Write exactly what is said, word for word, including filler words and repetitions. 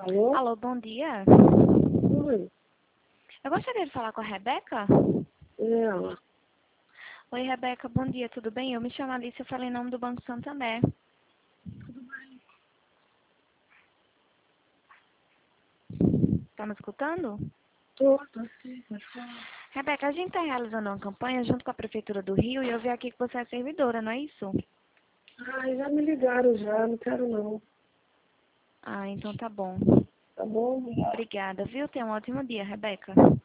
Alô? Alô, bom dia. Oi, Eu gostaria de falar com a Rebeca. é ela. Oi, Rebeca, bom dia, tudo bem? Eu me chamo Alice, eu falei em nome do Banco Santander. Tá me escutando? Tô, tô sim, pode falar. Rebeca, a gente está realizando uma campanha junto com a Prefeitura do Rio e eu vi aqui que você é servidora, não é isso? Ah, já me ligaram já, não quero não. Ah, então tá bom. Tá bom? Obrigada, viu? Tenha um ótimo dia, Rebeca.